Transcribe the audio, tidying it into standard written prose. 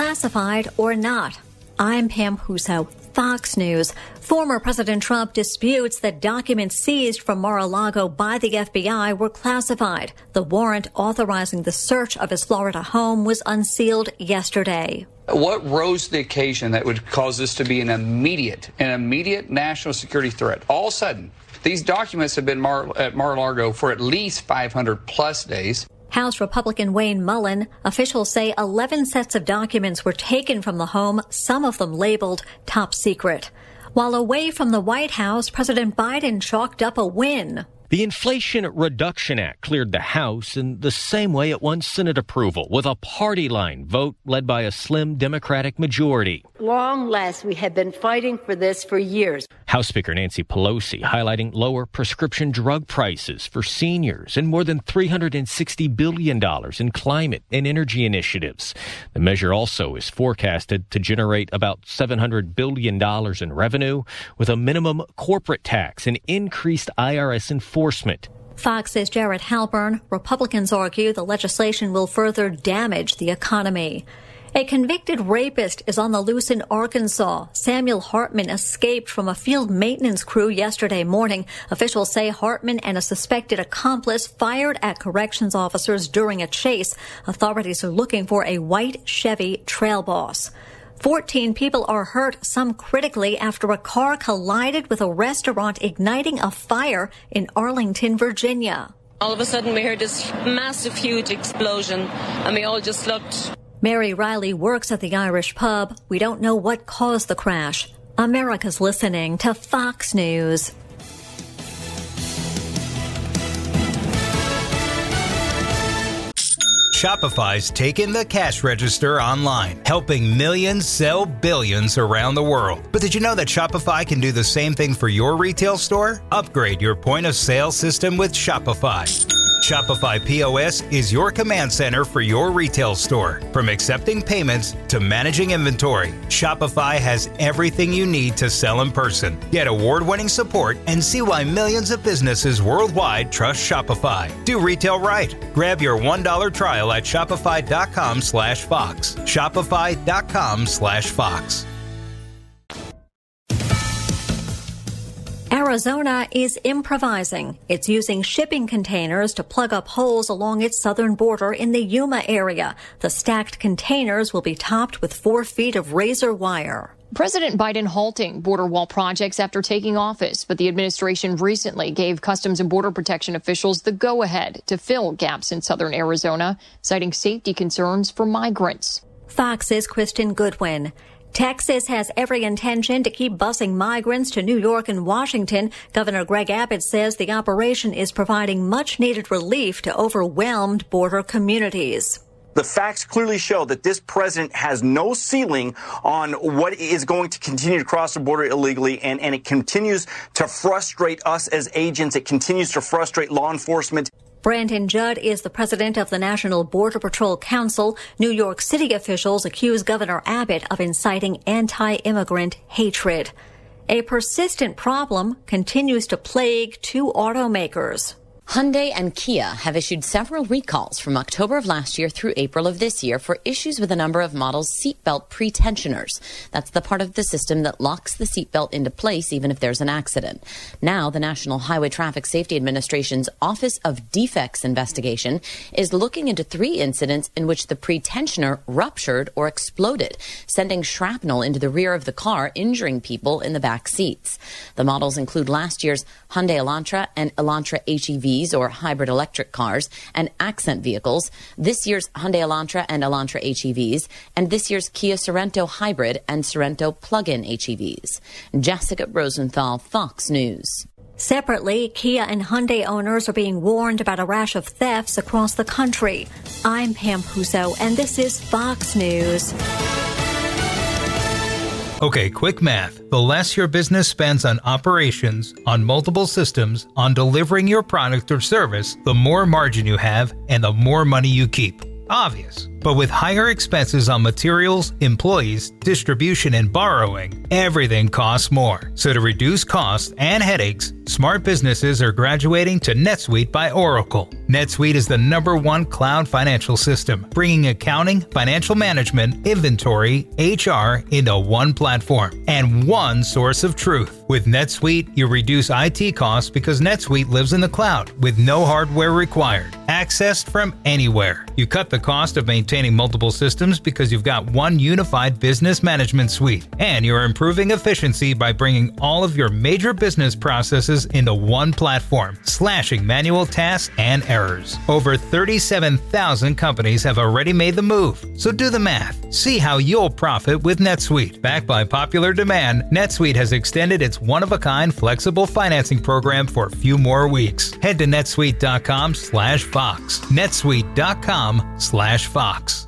classified or not? I'm Pam Huso, Fox News. Former President Trump disputes that documents seized from Mar-a-Lago by the FBI were classified. The warrant authorizing the search of his Florida home was unsealed yesterday. What rose to the occasion that would cause this to be an immediate national security threat? All of a sudden, these documents have been at Mar-a-Lago for at least 500 plus days. House Republican Wayne Mullen, officials say 11 sets of documents were taken from the home, some of them labeled top secret. While away from the White House, President Biden chalked up a win. The Inflation Reduction Act cleared the House in the same way it won Senate approval, with a party line vote led by a slim Democratic majority. Long last, we have been fighting for this for years. House Speaker Nancy Pelosi highlighting lower prescription drug prices for seniors and more than $360 billion in climate and energy initiatives. The measure also is forecasted to generate about $700 billion in revenue, with a minimum corporate tax and increased IRS enforcement. Fox's Jared Halpern. Republicans argue the legislation will further damage the economy. A convicted rapist is on the loose in Arkansas. Samuel Hartman escaped from a field maintenance crew yesterday morning. Officials say Hartman and a suspected accomplice fired at corrections officers during a chase. Authorities are looking for a white Chevy Trail Boss. 14 people are hurt, some critically, after a car collided with a restaurant, igniting a fire in Arlington, Virginia. All of a sudden, we heard this massive, huge explosion, and we all just looked. Mary Riley works at the Irish pub. We don't know what caused the crash. America's listening to Fox News. Shopify's taken the cash register online, helping millions sell billions around the world. But did you know that Shopify can do the same thing for your retail store? Upgrade your point of sale system with Shopify. Shopify POS is your command center for your retail store. From accepting payments to managing inventory, Shopify has everything you need to sell in person. Get award-winning support and see why millions of businesses worldwide trust Shopify. Do retail right. Grab your $1 trial at shopify.com/Fox. Shopify.com/Fox. Arizona is improvising. It's using shipping containers to plug up holes along its southern border in the Yuma area. The stacked containers will be topped with 4 feet of razor wire. President Biden halting border wall projects after taking office, but the administration recently gave Customs and Border Protection officials the go-ahead to fill gaps in southern Arizona, citing safety concerns for migrants. Fox's Kristen Goodwin. Texas has every intention to keep busing migrants to New York and Washington. Governor Greg Abbott says the operation is providing much-needed relief to overwhelmed border communities. The facts clearly show that this president has no ceiling on what is going to continue to cross the border illegally, and it continues to frustrate us as agents. It continues to frustrate law enforcement. Brandon Judd is the president of the National Border Patrol Council. New York City officials accuse Governor Abbott of inciting anti-immigrant hatred. A persistent problem continues to plague 2 automakers. Hyundai and Kia have issued several recalls from October of last year through April of this year for issues with a number of models' seatbelt pretensioners. That's the part of the system that locks the seatbelt into place even if there's an accident. Now, the National Highway Traffic Safety Administration's Office of Defects Investigation is looking into 3 incidents in which the pretensioner ruptured or exploded, sending shrapnel into the rear of the car, injuring people in the back seats. The models include last year's Hyundai Elantra and Elantra HEV or hybrid electric cars, and accent vehicles, this year's Hyundai Elantra and Elantra HEVs, and this year's Kia Sorento hybrid and Sorento plug-in HEVs. Jessica Rosenthal, Fox News. Separately, Kia and Hyundai owners are being warned about a rash of thefts across the country. I'm Pam Huso, and this is Fox News. Okay, quick math. The less your business spends on operations, on multiple systems, on delivering your product or service, the more margin you have and the more money you keep. Obvious. But with higher expenses on materials, employees, distribution, and borrowing, everything costs more. So to reduce costs and headaches, smart businesses are graduating to NetSuite by Oracle. NetSuite is the #1 cloud financial system, bringing accounting, financial management, inventory, HR into one platform and one source of truth. With NetSuite, you reduce IT costs because NetSuite lives in the cloud with no hardware required, accessed from anywhere. You cut the cost of maintaining multiple systems because you've got one unified business management suite, and you're improving efficiency by bringing all of your major business processes into one platform, slashing manual tasks and errors. Over 37,000 companies have already made the move, so do the math. See how you'll profit with NetSuite. Backed by popular demand, NetSuite has extended its one-of-a-kind flexible financing program for a few more weeks. Head to netsuite.com/Fox. netsuite.com/Fox.